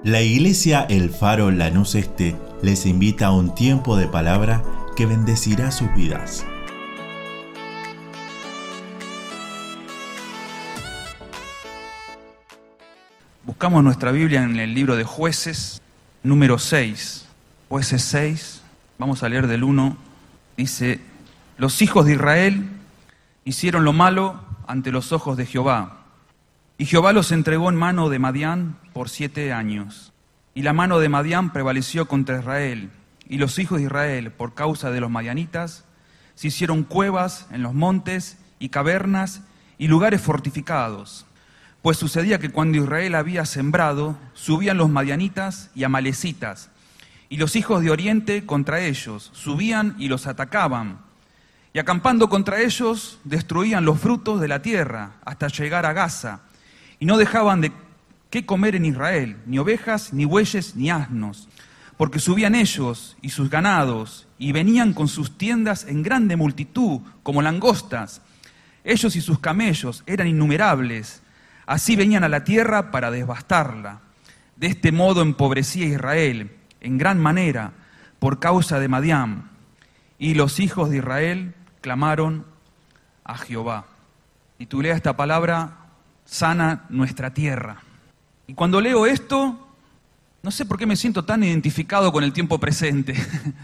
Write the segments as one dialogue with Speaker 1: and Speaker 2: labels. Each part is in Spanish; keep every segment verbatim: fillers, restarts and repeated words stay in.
Speaker 1: La Iglesia El Faro Lanús Este les invita a un tiempo de palabra que bendecirá sus vidas.
Speaker 2: Buscamos nuestra Biblia en el libro de Jueces, número seis. Jueces seis, vamos a leer del uno. Dice: los hijos de Israel hicieron lo malo ante los ojos de Jehová. Y Jehová los entregó en mano de Madián por siete años. Y la mano de Madián prevaleció contra Israel. Y los hijos de Israel, por causa de los madianitas, se hicieron cuevas en los montes y cavernas y lugares fortificados. Pues sucedía que cuando Israel había sembrado, subían los madianitas y amalecitas, y los hijos de Oriente contra ellos, subían y los atacaban. Y acampando contra ellos, destruían los frutos de la tierra, hasta llegar a Gaza, y no dejaban de qué comer en Israel, ni ovejas, ni bueyes, ni asnos, porque subían ellos y sus ganados, y venían con sus tiendas en grande multitud, como langostas. Ellos y sus camellos eran innumerables. Así venían a la tierra para devastarla. De este modo empobrecía Israel en gran manera por causa de Madián. Y los hijos de Israel clamaron a Jehová. Titulé esta palabra: sana nuestra tierra. Y cuando leo esto, no sé por qué me siento tan identificado con el tiempo presente.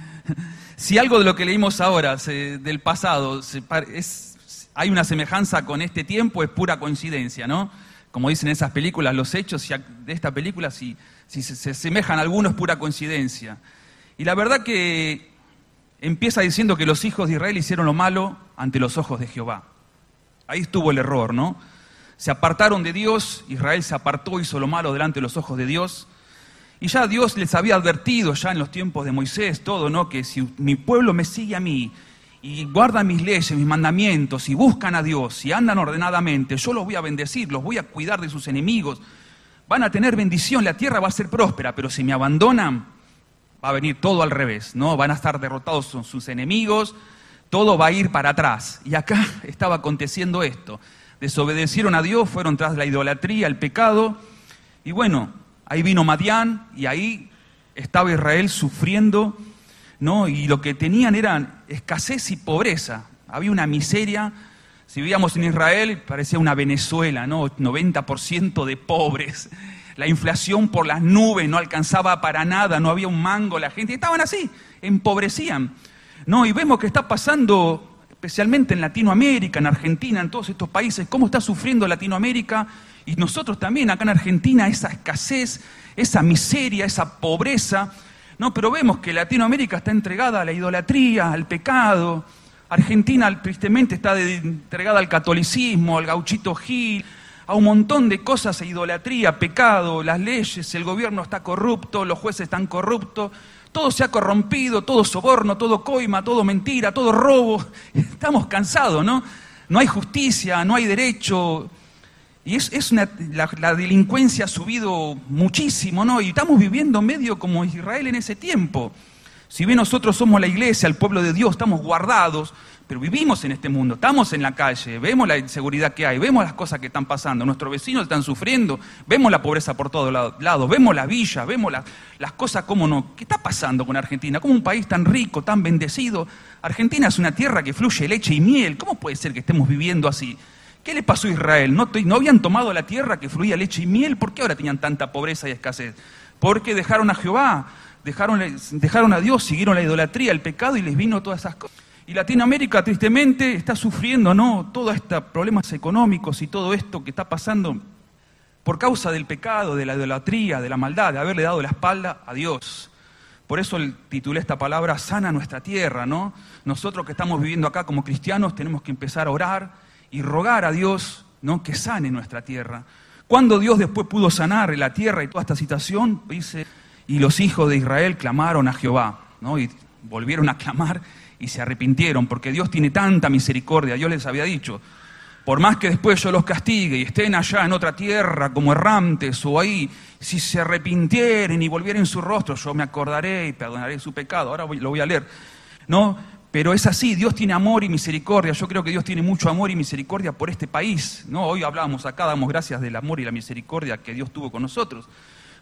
Speaker 2: Si algo de lo que leímos ahora, se, del pasado, se, es, hay una semejanza con este tiempo, es pura coincidencia, ¿no? Como dicen esas películas, los hechos de esta película, si, si se, se asemejan a algunos, es pura coincidencia. Y la verdad que empieza diciendo que los hijos de Israel hicieron lo malo ante los ojos de Jehová. Ahí estuvo el error, ¿no? Se apartaron de Dios, Israel se apartó, hizo lo malo delante de los ojos de Dios. Y ya Dios les había advertido, ya en los tiempos de Moisés, todo, ¿no? Que si mi pueblo me sigue a mí, y guardan mis leyes, mis mandamientos, y buscan a Dios, y andan ordenadamente, yo los voy a bendecir, los voy a cuidar de sus enemigos. Van a tener bendición, la tierra va a ser próspera, pero si me abandonan, va a venir todo al revés, ¿no? Van a estar derrotados sus enemigos, todo va a ir para atrás. Y acá estaba aconteciendo esto. Desobedecieron a Dios, fueron tras la idolatría, el pecado, y bueno, ahí vino Madián, y ahí estaba Israel sufriendo, ¿no? Y lo que tenían era escasez y pobreza. Había una miseria. Si vivíamos en Israel, parecía una Venezuela, ¿no? noventa por ciento de pobres. La inflación por las nubes, no alcanzaba para nada, no había un mango, la gente estaban así, empobrecían, ¿no? Y vemos que está pasando, especialmente en Latinoamérica, en Argentina, en todos estos países, cómo está sufriendo Latinoamérica, y nosotros también acá en Argentina, esa escasez, esa miseria, esa pobreza. No, pero vemos que Latinoamérica está entregada a la idolatría, al pecado. Argentina, tristemente, está de, entregada al catolicismo, al gauchito Gil, a un montón de cosas, a idolatría, pecado, las leyes, el gobierno está corrupto, los jueces están corruptos, todo se ha corrompido, todo soborno, todo coima, todo mentira, todo robo. Estamos cansados, ¿no? No hay justicia, no hay derecho. Y es, es una, la, la delincuencia ha subido muchísimo, ¿no? Y estamos viviendo medio como Israel en ese tiempo. Si bien nosotros somos la iglesia, el pueblo de Dios, estamos guardados, pero vivimos en este mundo, estamos en la calle, vemos la inseguridad que hay, vemos las cosas que están pasando, nuestros vecinos están sufriendo, vemos la pobreza por todos lados, vemos la villa, vemos la, las cosas como no. ¿Qué está pasando con Argentina? ¿Cómo un país tan rico, tan bendecido? Argentina es una tierra que fluye leche y miel. ¿Cómo puede ser que estemos viviendo así? ¿Qué le pasó a Israel? ¿No, ¿No habían tomado la tierra que fluía leche y miel? ¿Por qué ahora tenían tanta pobreza y escasez? Porque dejaron a Jehová, dejaron, dejaron a Dios, siguieron la idolatría, el pecado, y les vino todas esas cosas. Y Latinoamérica, tristemente, está sufriendo, ¿no? Todos estos problemas económicos y todo esto que está pasando por causa del pecado, de la idolatría, de la maldad, de haberle dado la espalda a Dios. Por eso titulé esta palabra: sana nuestra tierra, ¿no? Nosotros que estamos viviendo acá como cristianos tenemos que empezar a orar y rogar a Dios, ¿no? Que sane nuestra tierra. Cuando Dios después pudo sanar la tierra y toda esta situación, dice, y los hijos de Israel clamaron a Jehová, ¿no? Y volvieron a clamar y se arrepintieron, porque Dios tiene tanta misericordia. Dios les había dicho: por más que después yo los castigue y estén allá en otra tierra como errantes o ahí, si se arrepintieren y volvieren su rostro, yo me acordaré y perdonaré su pecado. Ahora voy, lo voy a leer, ¿no? Pero es así, Dios tiene amor y misericordia. Yo creo que Dios tiene mucho amor y misericordia por este país, ¿no? Hoy hablábamos acá, damos gracias del amor y la misericordia que Dios tuvo con nosotros.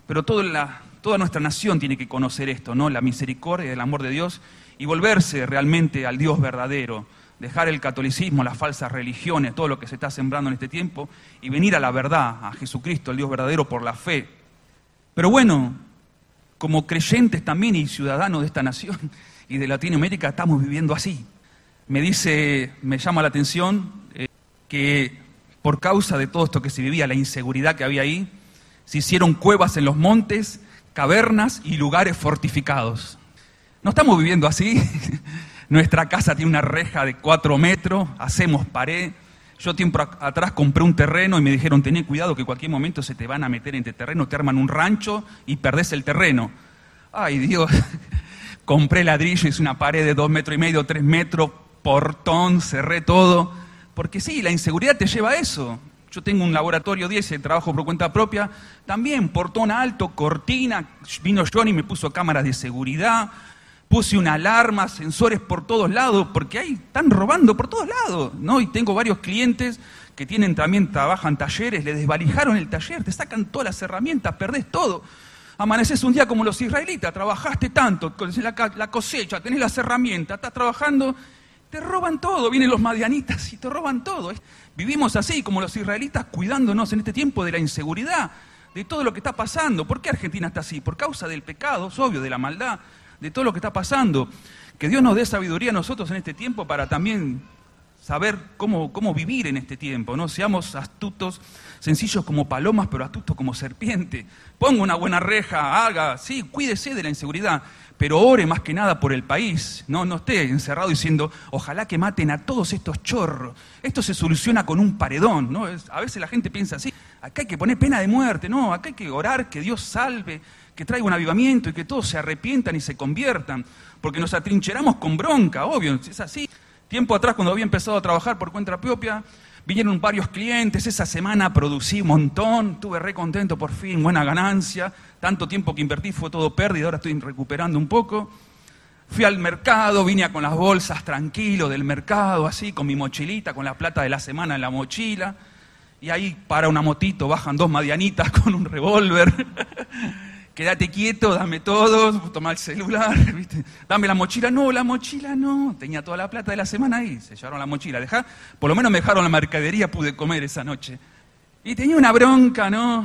Speaker 2: pero toda, la, toda nuestra nación tiene que conocer esto, ¿no? La misericordia y el amor de Dios y volverse realmente al Dios verdadero, dejar el catolicismo, las falsas religiones, todo lo que se está sembrando en este tiempo y venir a la verdad, a Jesucristo, el Dios verdadero por la fe. Pero bueno, como creyentes también y ciudadanos de esta nación y de Latinoamérica estamos viviendo así. Me dice, me llama la atención eh, que por causa de todo esto que se vivía, la inseguridad que había ahí, se hicieron cuevas en los montes, cavernas y lugares fortificados. No estamos viviendo así. Nuestra casa tiene una reja de cuatro metros, hacemos pared. Yo tiempo atrás compré un terreno y me dijeron, tené cuidado que en cualquier momento se te van a meter en este terreno, te arman un rancho y perdés el terreno. Ay Dios, compré ladrillo, hice una pared de dos metros y medio, tres metros, portón, cerré todo. Porque sí, la inseguridad te lleva a eso. Yo tengo un laboratorio diez y trabajo por cuenta propia. También portón alto, cortina, vino Johnny y me puso cámaras de seguridad. Puse una alarma, sensores por todos lados, porque ahí están robando por todos lados, ¿no? Y tengo varios clientes que tienen también, trabajan talleres, le desvalijaron el taller, te sacan todas las herramientas, perdés todo. Amaneces un día como los israelitas, trabajaste tanto, la, la cosecha, tenés las herramientas, estás trabajando, te roban todo, vienen los madianitas y te roban todo. Vivimos así, como los israelitas, cuidándonos en este tiempo de la inseguridad, de todo lo que está pasando. ¿Por qué Argentina está así? Por causa del pecado, es obvio, de la maldad, de todo lo que está pasando. Que Dios nos dé sabiduría a nosotros en este tiempo para también saber cómo, cómo vivir en este tiempo, ¿no? Seamos astutos, sencillos como palomas, pero astutos como serpiente. Ponga una buena reja, haga, sí, cuídese de la inseguridad, pero ore más que nada por el país, no, no esté encerrado diciendo, ojalá que maten a todos estos chorros. Esto se soluciona con un paredón, ¿no? Es, a veces la gente piensa así, acá hay que poner pena de muerte, no, acá hay que orar, que Dios salve, que traiga un avivamiento y que todos se arrepientan y se conviertan, porque nos atrincheramos con bronca, obvio, es así. Tiempo atrás, cuando había empezado a trabajar por cuenta propia, vinieron varios clientes, esa semana producí un montón, estuve re contento por fin, buena ganancia, tanto tiempo que invertí fue todo pérdida, ahora estoy recuperando un poco. Fui al mercado, vine con las bolsas tranquilo del mercado, así, con mi mochilita, con la plata de la semana en la mochila, y ahí para una motito, bajan dos madianitas con un revólver. Quédate quieto, dame todo, toma el celular, ¿viste? Dame la mochila, no, la mochila no, tenía toda la plata de la semana ahí, se llevaron la mochila, dejá, por lo menos me dejaron la mercadería, pude comer esa noche. Y tenía una bronca, ¿no?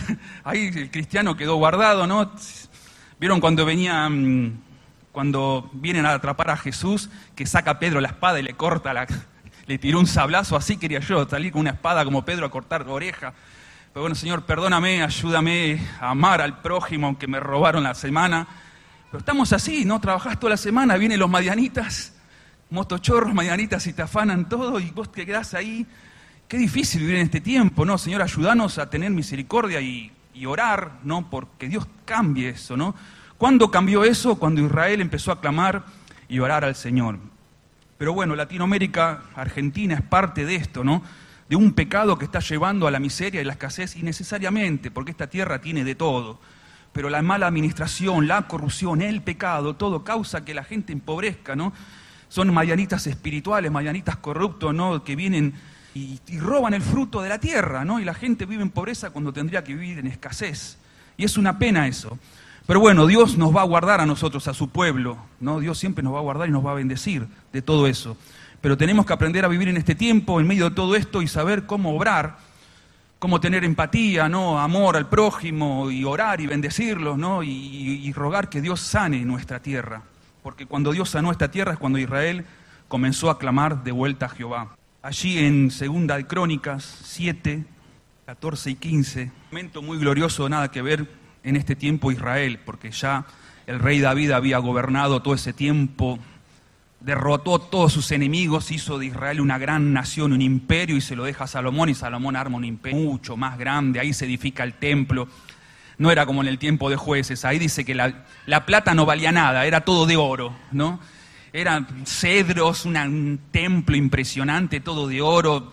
Speaker 2: Ahí el cristiano quedó guardado, ¿no? ¿Vieron cuando venían, cuando vienen a atrapar a Jesús, que saca a Pedro la espada y le corta la, le tiró un sablazo, así quería yo, salir con una espada como Pedro a cortar oreja. Pero bueno, Señor, perdóname, ayúdame a amar al prójimo, aunque me robaron la semana. Pero estamos así, ¿no? Trabajás toda la semana, vienen los madianitas, motochorros, madianitas y te afanan todo y vos te quedás ahí. Qué difícil vivir en este tiempo, ¿no? Señor, ayúdanos a tener misericordia y, y orar, ¿no? Porque Dios cambie eso, ¿no? ¿Cuándo cambió eso? Cuando Israel empezó a clamar y orar al Señor. Pero bueno, Latinoamérica, Argentina es parte de esto, ¿no? De un pecado que está llevando a la miseria y la escasez innecesariamente, porque esta tierra tiene de todo. Pero la mala administración, la corrupción, el pecado, todo causa que la gente empobrezca, ¿no? Son madianitas espirituales, madianitas corruptos, ¿no? Que vienen y, y roban el fruto de la tierra, ¿no? Y la gente vive en pobreza cuando tendría que vivir en escasez. Y es una pena eso. Pero bueno, Dios nos va a guardar a nosotros, a su pueblo, ¿no? Dios siempre nos va a guardar y nos va a bendecir de todo eso. Pero tenemos que aprender a vivir en este tiempo, en medio de todo esto, y saber cómo obrar, cómo tener empatía, ¿no? Amor al prójimo, y orar y bendecirlos, ¿no? Y, y, y rogar que Dios sane nuestra tierra. Porque cuando Dios sanó esta tierra es cuando Israel comenzó a clamar de vuelta a Jehová. Allí en Segunda de Crónicas siete, catorce y quince, un momento muy glorioso, nada que ver en este tiempo Israel, porque ya el rey David había gobernado todo ese tiempo, derrotó a todos sus enemigos, hizo de Israel una gran nación, un imperio, y se lo deja a Salomón, y Salomón arma un imperio mucho más grande, ahí se edifica el templo. No era como en el tiempo de Jueces, ahí dice que la, la plata no valía nada, era todo de oro, ¿no? Eran cedros, una, un templo impresionante, todo de oro,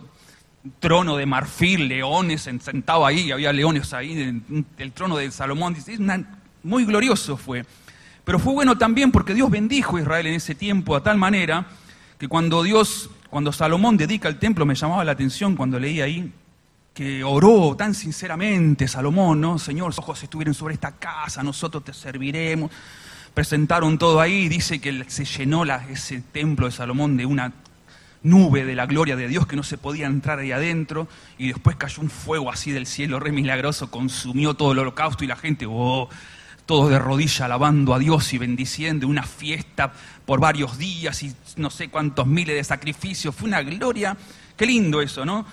Speaker 2: trono de marfil, leones sentados ahí, había leones ahí, el, el trono de Salomón, dice, una, muy glorioso fue. Pero fue bueno también porque Dios bendijo a Israel en ese tiempo a tal manera que cuando Dios, cuando Salomón dedica el templo, me llamaba la atención cuando leí ahí que oró tan sinceramente Salomón, ¿no? Señor, los ojos estuvieron sobre esta casa, nosotros te serviremos. Presentaron todo ahí, dice que se llenó la, ese templo de Salomón de una nube de la gloria de Dios que no se podía entrar ahí adentro, y después cayó un fuego así del cielo re milagroso, consumió todo el holocausto y la gente, oh, todos de rodillas alabando a Dios y bendiciendo, una fiesta por varios días y no sé cuántos miles de sacrificios, fue una gloria, qué lindo eso, ¿no?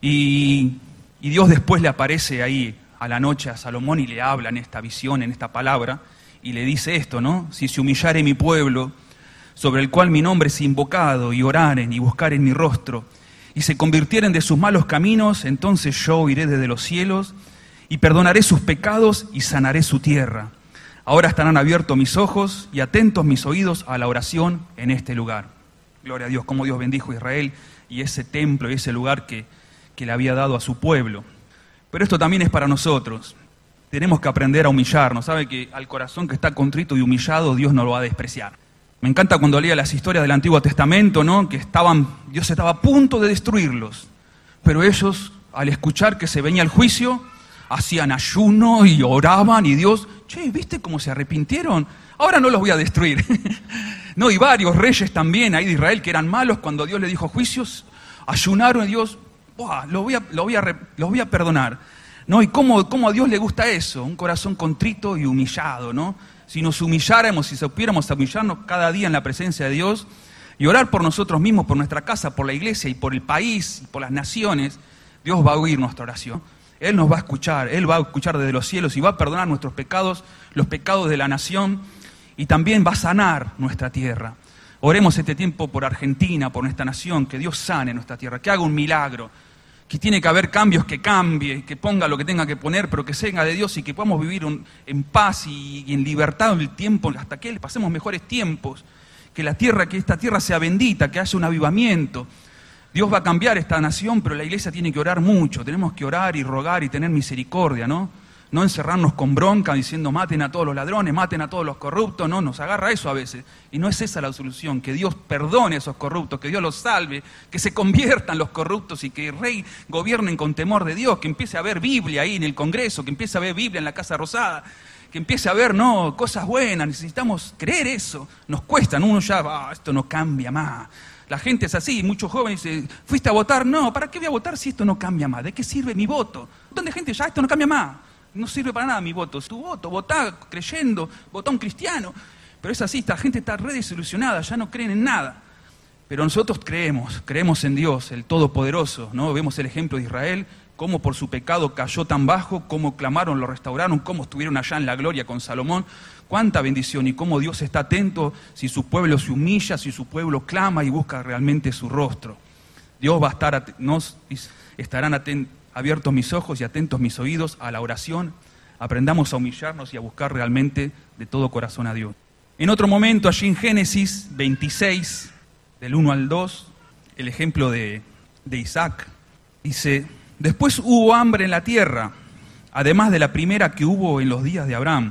Speaker 2: Y, y Dios después le aparece ahí a la noche a Salomón y le habla en esta visión, en esta palabra, y le dice esto, ¿no? Si se humillare mi pueblo, sobre el cual mi nombre es invocado, y oraren y buscaren mi rostro, y se convirtieren de sus malos caminos, entonces yo iré desde los cielos, y perdonaré sus pecados, y sanaré su tierra. Ahora estarán abiertos mis ojos, y atentos mis oídos a la oración en este lugar. Gloria a Dios, cómo Dios bendijo a Israel, y ese templo, y ese lugar que, que le había dado a su pueblo. Pero esto también es para nosotros. Tenemos que aprender a humillarnos. Sabe que al corazón que está contrito y humillado, Dios no lo va a despreciar. Me encanta cuando leía las historias del Antiguo Testamento, ¿no? Que estaban, Dios estaba a punto de destruirlos. Pero ellos, al escuchar que se venía el juicio, hacían ayuno y oraban, y Dios, che, ¿viste cómo se arrepintieron? Ahora no los voy a destruir. No, y varios reyes también ahí de Israel que eran malos, cuando Dios le dijo juicios, ayunaron y Dios, ¡buah! Lo voy a, lo voy a, los voy a perdonar. ¿No? Y cómo, cómo a Dios le gusta eso, un corazón contrito y humillado, ¿no? Si nos humilláramos, si supiéramos humillarnos cada día en la presencia de Dios y orar por nosotros mismos, por nuestra casa, por la iglesia y por el país, y por las naciones, Dios va a oír nuestra oración. Él nos va a escuchar, Él va a escuchar desde los cielos y va a perdonar nuestros pecados, los pecados de la nación, y también va a sanar nuestra tierra. Oremos este tiempo por Argentina, por nuestra nación, que Dios sane nuestra tierra, que haga un milagro. Que tiene que haber cambios, que cambie, que ponga lo que tenga que poner, pero que venga de Dios y que podamos vivir un, en paz y, y en libertad en el tiempo, hasta que pasemos mejores tiempos, que la tierra, que esta tierra sea bendita, que haya un avivamiento. Dios va a cambiar esta nación, pero la iglesia tiene que orar mucho, tenemos que orar y rogar y tener misericordia, ¿no? No encerrarnos con bronca diciendo maten a todos los ladrones, maten a todos los corruptos, no, nos agarra eso a veces. Y no es esa la solución, que Dios perdone a esos corruptos, que Dios los salve, que se conviertan los corruptos y que el rey gobiernen con temor de Dios, que empiece a haber Biblia ahí en el Congreso, que empiece a haber Biblia en la Casa Rosada, que empiece a haber, no, cosas buenas, necesitamos creer eso. Nos cuesta, ¿no? Uno ya, ah, esto no cambia más. La gente es así, muchos jóvenes dicen, ¿fuiste a votar? No, ¿para qué voy a votar si esto no cambia más? ¿De qué sirve mi voto? Un montón de gente, ya esto no cambia más. No sirve para nada mi voto, es tu voto, votá creyendo, votá un cristiano. Pero es así, esta gente está re desilusionada, ya no creen en nada. Pero nosotros creemos, creemos en Dios, el Todopoderoso, ¿no? Vemos el ejemplo de Israel, cómo por su pecado cayó tan bajo, cómo clamaron, lo restauraron, cómo estuvieron allá en la gloria con Salomón. Cuánta bendición y cómo Dios está atento si su pueblo se humilla, si su pueblo clama y busca realmente su rostro. Dios va a estar, nos estarán atentos. Abiertos mis ojos y atentos mis oídos a la oración, aprendamos a humillarnos y a buscar realmente de todo corazón a Dios. En otro momento, allí en Génesis veintiséis, del uno al dos, el ejemplo de, de Isaac, dice, después hubo hambre en la tierra, además de la primera que hubo en los días de Abraham,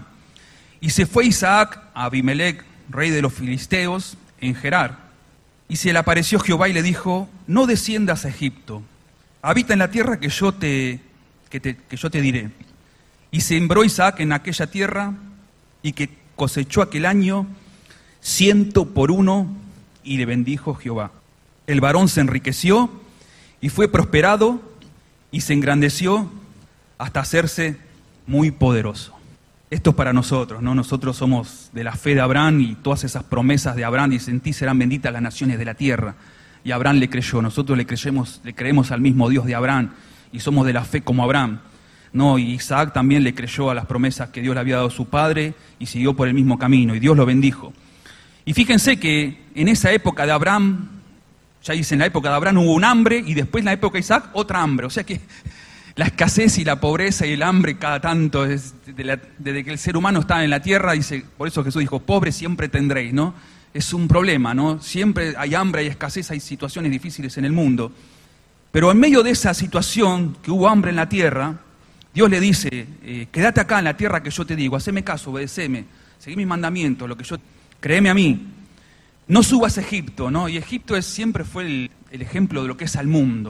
Speaker 2: y se fue Isaac a Abimelec, rey de los filisteos, en Gerar, y se le apareció Jehová y le dijo, no desciendas a Egipto, habita en la tierra que yo te, que te, que yo te diré. Y sembró Isaac en aquella tierra y que cosechó aquel año ciento por uno y le bendijo Jehová. El varón se enriqueció y fue prosperado y se engrandeció hasta hacerse muy poderoso. Esto es para nosotros, ¿no? Nosotros somos de la fe de Abraham y todas esas promesas de Abraham, dicen, en ti serán benditas las naciones de la tierra. Y Abraham le creyó, nosotros le creemos, le creemos al mismo Dios de Abraham y somos de la fe como Abraham. No, y Isaac también le creyó a las promesas que Dios le había dado a su padre y siguió por el mismo camino y Dios lo bendijo. Y fíjense que en esa época de Abraham, ya dice, en la época de Abraham hubo un hambre y después en la época de Isaac otra hambre. O sea que la escasez y la pobreza y el hambre cada tanto, es de la, desde que el ser humano está en la tierra, dice, por eso Jesús dijo, pobre siempre tendréis, ¿no? Es un problema, ¿no? Siempre hay hambre, hay escasez, hay situaciones difíciles en el mundo. Pero en medio de esa situación, que hubo hambre en la tierra, Dios le dice, eh, quédate acá en la tierra que yo te digo, haceme caso, obedeceme, seguí mis mandamientos, lo que yo, créeme a mí. No subas a Egipto, ¿no? Y Egipto es, siempre fue el, el ejemplo de lo que es al mundo.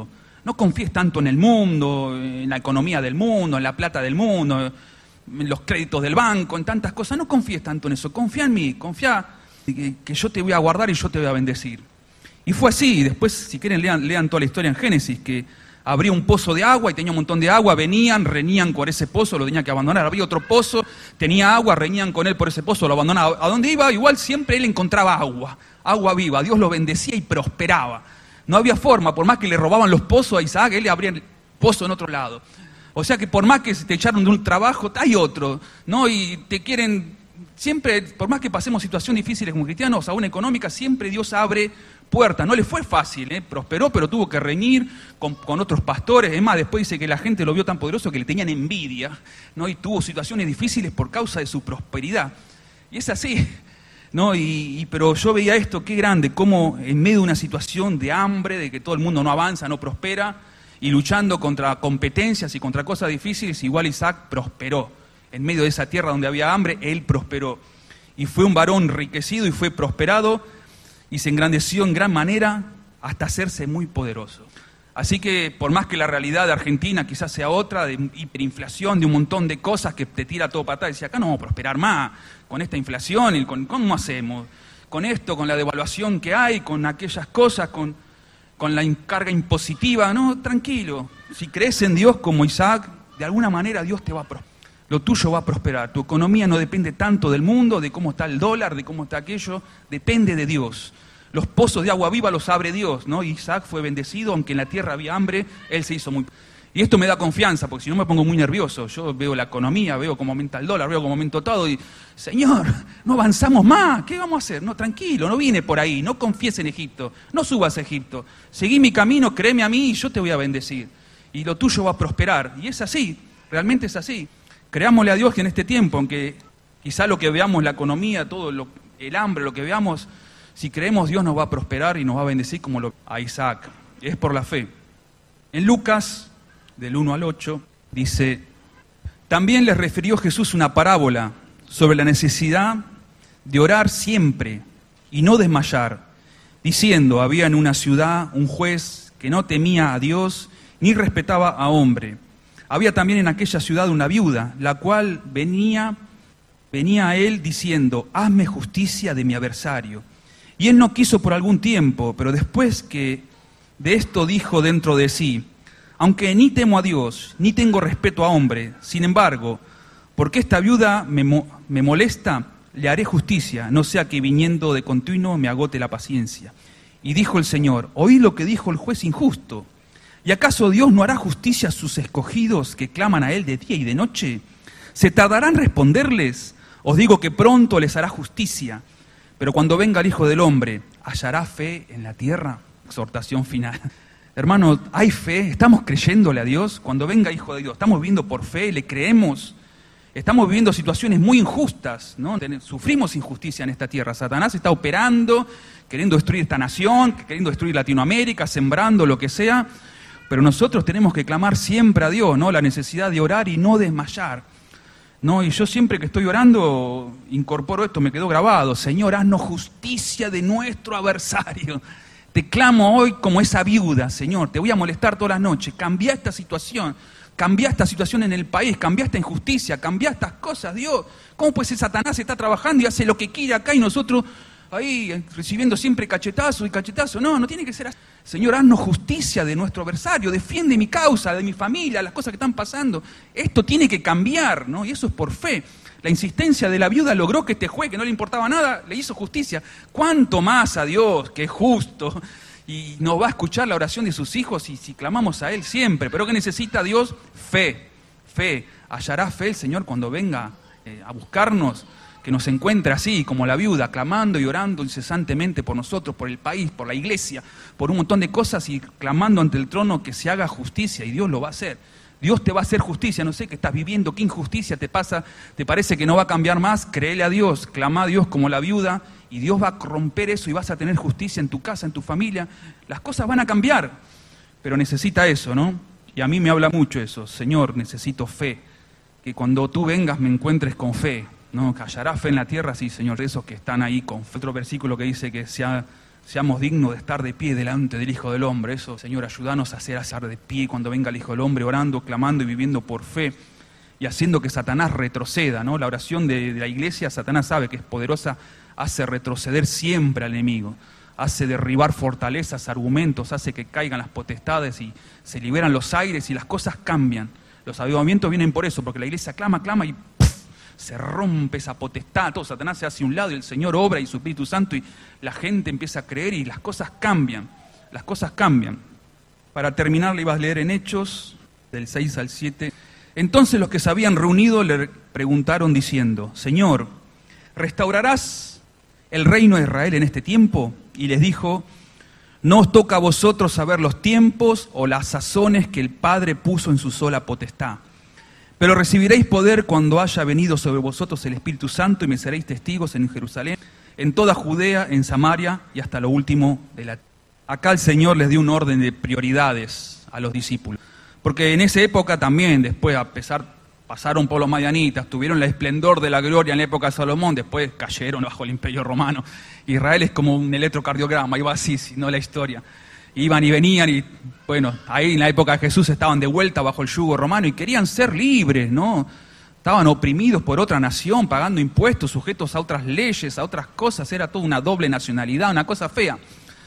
Speaker 2: no confíes tanto en el mundo, en la economía del mundo, en la plata del mundo, en los créditos del banco, en tantas cosas. No confíes tanto en eso, confía en mí, confía que, que yo te voy a guardar y yo te voy a bendecir. Y fue así. Después, si quieren, lean, lean toda la historia en Génesis, que abría un pozo de agua y tenía un montón de agua, venían, reñían por ese pozo, lo tenía que abandonar. Había otro pozo, tenía agua, reñían con él por ese pozo, lo abandonaba. ¿A dónde iba? Igual siempre él encontraba agua, agua viva. Dios lo bendecía y prosperaba. No había forma, por más que le robaban los pozos a Isaac, él le abría el pozo en otro lado. O sea que por más que te echaron de un trabajo, hay otro, ¿no? Y te quieren, siempre, por más que pasemos situaciones difíciles como cristianos, aún económicas, siempre Dios abre puertas. No le fue fácil, ¿eh? Prosperó, pero tuvo que reñir con, con otros pastores. Es más, después dice que la gente lo vio tan poderoso que le tenían envidia, ¿no? Y tuvo situaciones difíciles por causa de su prosperidad. Y es así, ¿no? Y, y, pero yo veía esto, qué grande, cómo en medio de una situación de hambre, de que todo el mundo no avanza, no prospera, y luchando contra competencias y contra cosas difíciles, igual Isaac prosperó. En medio de esa tierra donde había hambre, él prosperó. Y fue un varón enriquecido y fue prosperado, y se engrandeció en gran manera hasta hacerse muy poderoso. Así que por más que la realidad de Argentina quizás sea otra, de hiperinflación, de un montón de cosas que te tira todo para atrás, decía, acá no vamos a prosperar más con esta inflación, y con, ¿cómo hacemos? Con esto, con la devaluación que hay, con aquellas cosas, con, con la carga impositiva. No, tranquilo, si crees en Dios como Isaac, de alguna manera Dios te va a prosperar. Lo tuyo va a prosperar. Tu economía no depende tanto del mundo, de cómo está el dólar, de cómo está aquello. Depende de Dios. Los pozos de agua viva los abre Dios, ¿no? Isaac fue bendecido, aunque en la tierra había hambre, él se hizo muy... Y esto me da confianza, porque si no me pongo muy nervioso. Yo veo la economía, veo cómo aumenta el dólar, veo cómo aumenta todo y... Señor, no avanzamos más, ¿qué vamos a hacer? No, tranquilo, no vine por ahí, no confíes en Egipto, no subas a Egipto. Seguí mi camino, créeme a mí y yo te voy a bendecir. Y lo tuyo va a prosperar. Y es así, realmente es así. Creámosle a Dios que en este tiempo, aunque quizá lo que veamos, la economía, todo lo, el hambre, lo que veamos, si creemos Dios nos va a prosperar y nos va a bendecir como lo, a Isaac. Es por la fe. En Lucas, del uno al ocho, dice, también les refirió Jesús una parábola sobre la necesidad de orar siempre y no desmayar, diciendo, había en una ciudad un juez que no temía a Dios ni respetaba a hombre. Había también en aquella ciudad una viuda, la cual venía, venía a él diciendo, hazme justicia de mi adversario. Y él no quiso por algún tiempo, pero después que de esto dijo dentro de sí, aunque ni temo a Dios, ni tengo respeto a hombre, sin embargo, porque esta viuda me, mo- me molesta, le haré justicia, no sea que viniendo de continuo me agote la paciencia. Y dijo el Señor, oí lo que dijo el juez injusto. ¿Y acaso Dios no hará justicia a sus escogidos que claman a Él de día y de noche? ¿Se tardarán en responderles? Os digo que pronto les hará justicia. Pero cuando venga el Hijo del Hombre, ¿hallará fe en la tierra? Exhortación final. Hermano, ¿hay fe? ¿Estamos creyéndole a Dios? Cuando venga Hijo de Dios, ¿estamos viviendo por fe? ¿Le creemos? Estamos viviendo situaciones muy injustas, ¿no? Sufrimos injusticia en esta tierra. Satanás está operando, queriendo destruir esta nación, queriendo destruir Latinoamérica, sembrando lo que sea. Pero nosotros tenemos que clamar siempre a Dios, ¿no? La necesidad de orar y no desmayar, ¿no? Y yo siempre que estoy orando, incorporo esto, me quedó grabado. Señor, haznos justicia de nuestro adversario. Te clamo hoy como esa viuda, Señor, te voy a molestar todas las noches. Cambia esta situación, cambia esta situación en el país, cambia esta injusticia, cambia estas cosas, Dios. ¿Cómo puede ser Satanás está trabajando y hace lo que quiere acá y nosotros ahí recibiendo siempre cachetazos y cachetazos? No, no tiene que ser así. Señor, haznos justicia de nuestro adversario, defiende mi causa, de mi familia, las cosas que están pasando. Esto tiene que cambiar, ¿no? Y eso es por fe. La insistencia de la viuda logró que este juez, que no le importaba nada, le hizo justicia. ¿Cuánto más a Dios, que es justo, y nos va a escuchar la oración de sus hijos y si clamamos a Él siempre? Pero ¿qué necesita Dios? Fe, fe. Hallará fe el Señor cuando venga eh, a buscarnos, que nos encuentre así, como la viuda, clamando y orando incesantemente por nosotros, por el país, por la iglesia, por un montón de cosas y clamando ante el trono que se haga justicia, y Dios lo va a hacer. Dios te va a hacer justicia, no sé qué estás viviendo, qué injusticia te pasa, te parece que no va a cambiar más, créele a Dios, clama a Dios como la viuda, y Dios va a romper eso y vas a tener justicia en tu casa, en tu familia. Las cosas van a cambiar, pero necesita eso, ¿no? Y a mí me habla mucho eso, Señor, necesito fe, que cuando tú vengas me encuentres con fe. No, hallará fe en la tierra, sí, Señor, de esos que están ahí con fe. Otro versículo que dice que se ha seamos dignos de estar de pie delante del Hijo del Hombre. Eso, Señor, ayúdanos a hacer estar de pie cuando venga el Hijo del Hombre, orando, clamando y viviendo por fe y haciendo que Satanás retroceda, ¿no? La oración de, de la iglesia, Satanás sabe que es poderosa, hace retroceder siempre al enemigo, hace derribar fortalezas, argumentos, hace que caigan las potestades y se liberan los aires y las cosas cambian. Los avivamientos vienen por eso, porque la iglesia clama, clama y ¡puf! Se rompe esa potestad, todo Satanás se hace a un lado y el Señor obra y su Espíritu Santo y la gente empieza a creer y las cosas cambian, las cosas cambian. Para terminar le iba a leer en Hechos, del seis al siete. Entonces los que se habían reunido le preguntaron diciendo, Señor, ¿restaurarás el reino de Israel en este tiempo? Y les dijo, no os toca a vosotros saber los tiempos o las sazones que el Padre puso en su sola potestad. Pero recibiréis poder cuando haya venido sobre vosotros el Espíritu Santo y me seréis testigos en Jerusalén, en toda Judea, en Samaria y hasta lo último de la tierra. Acá el Señor les dio un orden de prioridades a los discípulos. Porque en esa época también, después, a pesar, pasaron por los madianitas, tuvieron el esplendor de la gloria en la época de Salomón, después cayeron bajo el imperio romano. Israel es como un electrocardiograma, iba así, no la historia. Iban y venían y, bueno, ahí en la época de Jesús estaban de vuelta bajo el yugo romano y querían ser libres, ¿no? Estaban oprimidos por otra nación, pagando impuestos, sujetos a otras leyes, a otras cosas, era toda una doble nacionalidad, una cosa fea.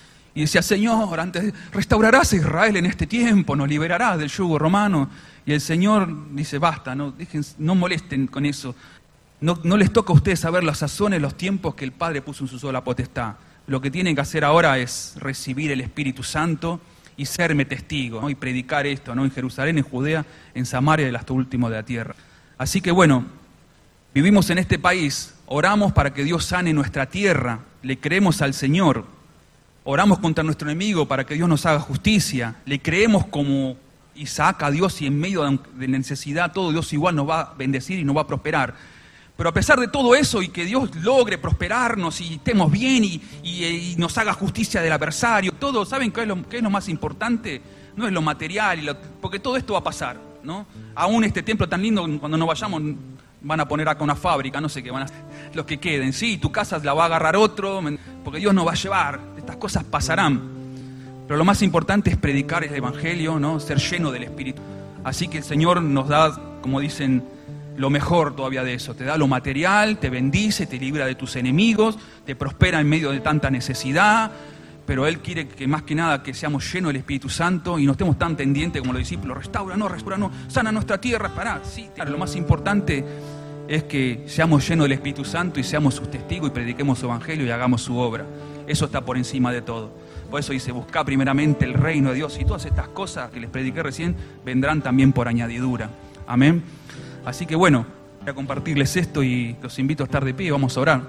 Speaker 2: Y decía, Señor, antes restaurarás a Israel en este tiempo, nos liberarás del yugo romano. Y el Señor dice, basta, no, dejen, no molesten con eso. No, no les toca a ustedes saber las sazones, los tiempos que el Padre puso en su sola potestad. Lo que tienen que hacer ahora es recibir el Espíritu Santo y serme testigo, ¿no? Y predicar esto, ¿no? En Jerusalén, en Judea, en Samaria y hasta último de la tierra. Así que bueno, vivimos en este país, oramos para que Dios sane nuestra tierra, le creemos al Señor, oramos contra nuestro enemigo para que Dios nos haga justicia, le creemos como Isaac a Dios y en medio de necesidad todo Dios igual nos va a bendecir y nos va a prosperar. Pero a pesar de todo eso y que Dios logre prosperarnos y estemos bien y, y, y nos haga justicia del adversario, todo, ¿saben qué es lo, qué es lo más importante? No es lo material, y lo, porque todo esto va a pasar, ¿no? Aún este templo tan lindo, cuando nos vayamos, van a poner acá una fábrica, no sé qué van a hacer, los que queden. Sí, tu casa la va a agarrar otro, porque Dios nos va a llevar, estas cosas pasarán. Pero lo más importante es predicar el Evangelio, ¿no? Ser lleno del Espíritu. Así que el Señor nos da, como dicen, lo mejor todavía de eso, te da lo material, te bendice, te libra de tus enemigos, te prospera en medio de tanta necesidad, pero Él quiere que más que nada que seamos llenos del Espíritu Santo y no estemos tan pendientes como los discípulos, restaura, no, restaura, no, sana nuestra tierra, pará, sí, lo más importante es que seamos llenos del Espíritu Santo y seamos sus testigos y prediquemos su Evangelio y hagamos su obra. Eso está por encima de todo. Por eso dice, busca primeramente el reino de Dios y todas estas cosas que les prediqué recién vendrán también por añadidura. Amén. Así que bueno, voy a compartirles esto y los invito a estar de pie y vamos a orar.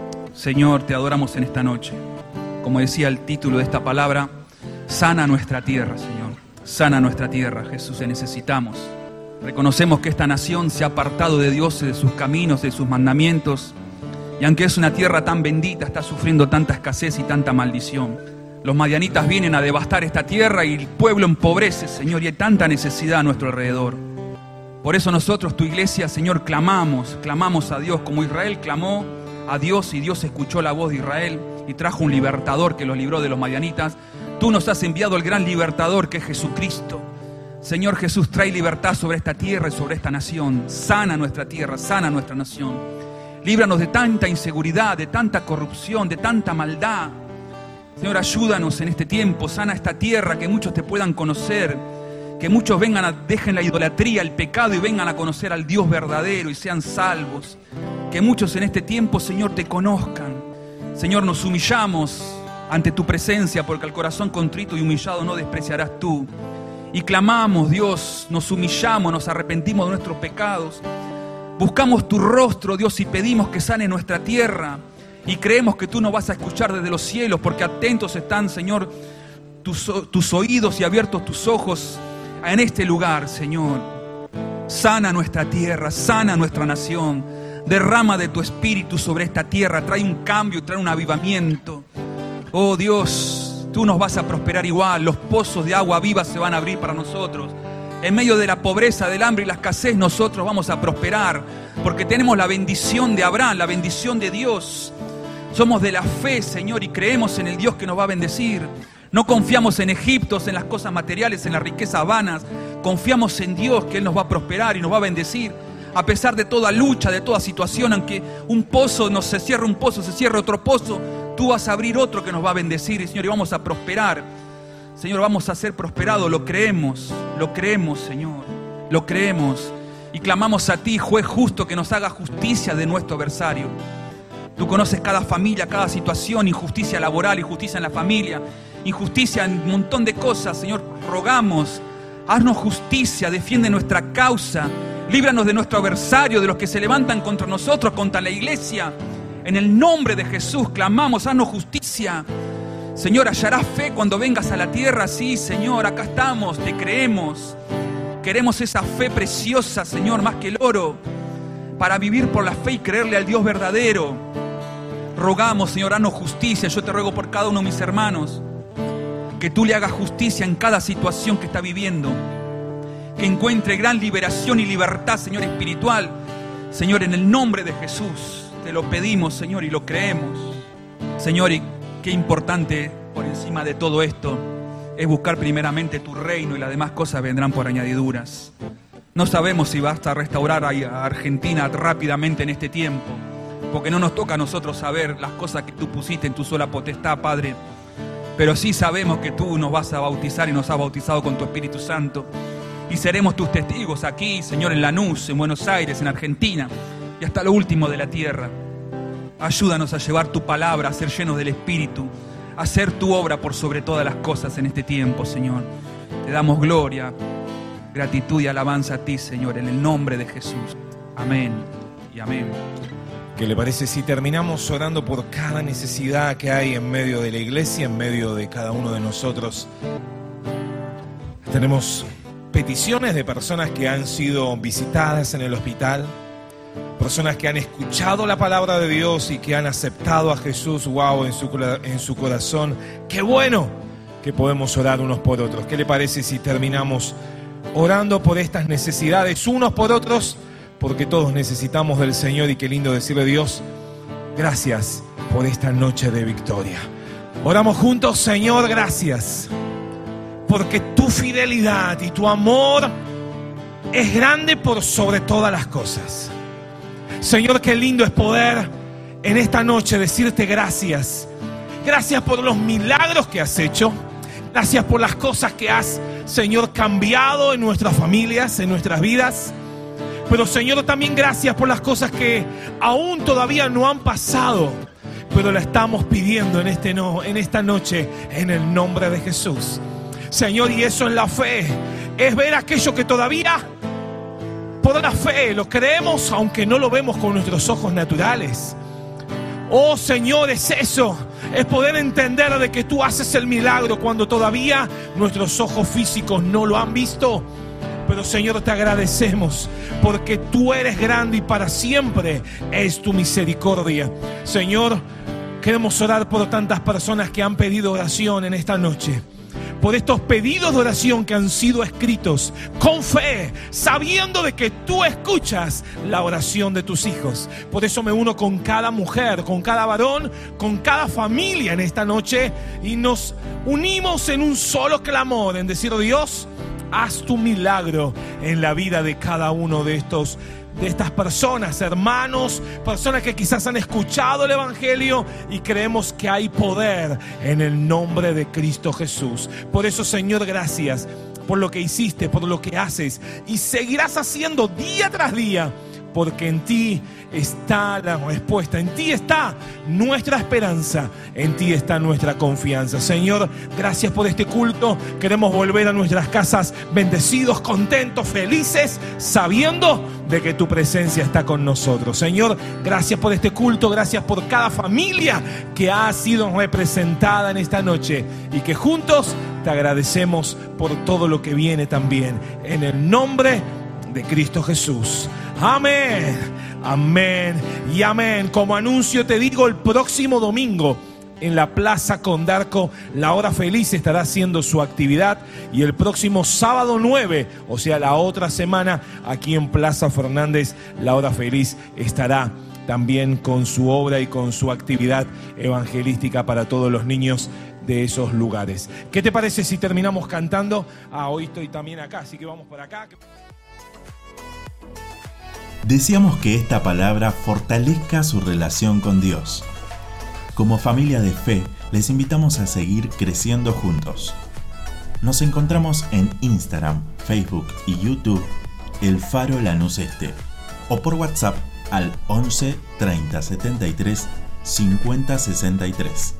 Speaker 2: Señor, te adoramos en esta noche. Como decía el título de esta palabra, sana nuestra tierra, Señor. Sana nuestra tierra, Jesús, te necesitamos. Reconocemos que esta nación se ha apartado de Dios, de sus caminos, de sus mandamientos. Y aunque es una tierra tan bendita, está sufriendo tanta escasez y tanta maldición. Los madianitas vienen a devastar esta tierra y el pueblo empobrece, Señor, y hay tanta necesidad a nuestro alrededor. Por eso nosotros, tu iglesia, Señor, clamamos, clamamos a Dios, como Israel clamó a Dios y Dios escuchó la voz de Israel y trajo un libertador que los libró de los madianitas. Tú nos has enviado el gran libertador que es Jesucristo. Señor Jesús, trae libertad sobre esta tierra y sobre esta nación. Sana nuestra tierra, sana nuestra nación. Líbranos de tanta inseguridad, de tanta corrupción, de tanta maldad. Señor, ayúdanos en este tiempo, sana esta tierra, que muchos te puedan conocer. Que muchos vengan a, dejen la idolatría, el pecado y vengan a conocer al Dios verdadero y sean salvos. Que muchos en este tiempo, Señor, te conozcan. Señor, nos humillamos ante tu presencia porque al corazón contrito y humillado no despreciarás tú. Y clamamos, Dios, nos humillamos, nos arrepentimos de nuestros pecados. Buscamos tu rostro, Dios, y pedimos que sane nuestra tierra. Y creemos que tú nos vas a escuchar desde los cielos porque atentos están, Señor, tus, tus oídos y abiertos tus ojos en este lugar, Señor. Sana nuestra tierra, sana nuestra nación. Derrama de tu espíritu sobre esta tierra. Trae un cambio, trae un avivamiento. Oh Dios, tú nos vas a prosperar igual. Los pozos de agua viva se van a abrir para nosotros. En medio de la pobreza, del hambre y la escasez, nosotros vamos a prosperar. Porque tenemos la bendición de Abraham, la bendición de Dios. Somos de la fe, Señor, y creemos en el Dios que nos va a bendecir. No confiamos en Egipto, en las cosas materiales, en las riquezas vanas. Confiamos en Dios, que Él nos va a prosperar y nos va a bendecir. A pesar de toda lucha, de toda situación, aunque un pozo nos se cierre un pozo, se cierre otro pozo, tú vas a abrir otro que nos va a bendecir, y Señor, y vamos a prosperar. Señor, vamos a ser prosperados, lo creemos, lo creemos, Señor, lo creemos. Y clamamos a ti, juez justo, que nos haga justicia de nuestro adversario. Tú conoces cada familia, cada situación, injusticia laboral, injusticia en la familia, injusticia en un montón de cosas. Señor, rogamos, haznos justicia, defiende nuestra causa, líbranos de nuestro adversario, de los que se levantan contra nosotros, contra la iglesia. En el nombre de Jesús clamamos, haznos justicia. Señor, hallarás fe cuando vengas a la tierra. Sí, Señor, acá estamos, te creemos. Queremos esa fe preciosa, Señor, más que el oro, para vivir por la fe y creerle al Dios verdadero. Rogamos, Señor, haznos justicia. Yo te ruego por cada uno de mis hermanos, que tú le hagas justicia en cada situación que está viviendo, que encuentre gran liberación y libertad, Señor, espiritual. Señor, en el nombre de Jesús, te lo pedimos, Señor, y lo creemos. Señor, y qué importante por encima de todo esto es buscar primeramente tu reino, y las demás cosas vendrán por añadiduras. No sabemos si basta restaurar a Argentina rápidamente en este tiempo, porque no nos toca a nosotros saber las cosas que tú pusiste en tu sola potestad, Padre. Pero sí sabemos que tú nos vas a bautizar y nos has bautizado con tu Espíritu Santo. Y seremos tus testigos aquí, Señor, en Lanús, en Buenos Aires, en Argentina y hasta lo último de la tierra. Ayúdanos a llevar tu palabra, a ser llenos del Espíritu, a hacer tu obra por sobre todas las cosas en este tiempo, Señor. Te damos gloria, gratitud y alabanza a ti, Señor, en el nombre de Jesús. Amén y amén.
Speaker 3: ¿Qué le parece si terminamos orando por cada necesidad que hay en medio de la iglesia, en medio de cada uno de nosotros? Tenemos peticiones de personas que han sido visitadas en el hospital, personas que han escuchado la palabra de Dios y que han aceptado a Jesús, wow, en su, en su corazón. ¡Qué bueno que podemos orar unos por otros! ¿Qué le parece si terminamos orando por estas necesidades unos por otros? Porque todos necesitamos del Señor, y qué lindo decirle a Dios, gracias por esta noche de victoria. Oramos juntos. Señor, gracias, porque tu fidelidad y tu amor es grande por sobre todas las cosas. Señor, qué lindo es poder en esta noche decirte gracias. Gracias por los milagros que has hecho. Gracias por las cosas que has, Señor, cambiado en nuestras familias, en nuestras vidas. Pero, Señor, también gracias por las cosas que aún todavía no han pasado, pero la estamos pidiendo en, este no, en esta noche, en el nombre de Jesús. Señor, y eso es la fe, es ver aquello que todavía por la fe lo creemos, aunque no lo vemos con nuestros ojos naturales. Oh, Señor, es eso, es poder entender de que tú haces el milagro cuando todavía nuestros ojos físicos no lo han visto. Pero, Señor, te agradecemos porque tú eres grande y para siempre es tu misericordia. Señor, queremos orar por tantas personas que han pedido oración en esta noche, por estos pedidos de oración que han sido escritos con fe, sabiendo de que tú escuchas la oración de tus hijos. Por eso me uno con cada mujer, con cada varón, con cada familia en esta noche, y nos unimos en un solo clamor, en decir: Dios, haz tu milagro en la vida de cada uno de estos de estas personas, hermanos, personas que quizás han escuchado el Evangelio y creemos que hay poder en el nombre de Cristo Jesús. Por eso, Señor, gracias por lo que hiciste, por lo que haces y seguirás haciendo día tras día, porque en ti está la respuesta, en ti está nuestra esperanza, en ti está nuestra confianza. Señor, gracias por este culto. Queremos volver a nuestras casas bendecidos, contentos, felices, sabiendo de que tu presencia está con nosotros. Señor, gracias por este culto, gracias por cada familia que ha sido representada en esta noche, y que juntos te agradecemos por todo lo que viene también, en el nombre de Cristo Jesús. Amén, amén y amén. Como anuncio te digo, el próximo domingo en la Plaza Condarco, la Hora Feliz estará haciendo su actividad, y el próximo sábado nueve, o sea la otra semana, aquí en Plaza Fernández, la Hora Feliz estará también con su obra y con su actividad evangelística para todos los niños de esos lugares. ¿Qué te parece si terminamos cantando? Ah, hoy estoy también acá, así que vamos por acá.
Speaker 1: Deseamos que esta palabra fortalezca su relación con Dios. Como familia de fe, les invitamos a seguir creciendo juntos. Nos encontramos en Instagram, Facebook y YouTube, El Faro Lanús Este, o por WhatsApp al once treinta setenta y tres cincuenta sesenta y tres.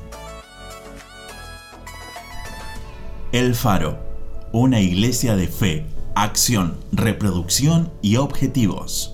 Speaker 1: El Faro, una iglesia de fe, acción, reproducción y objetivos.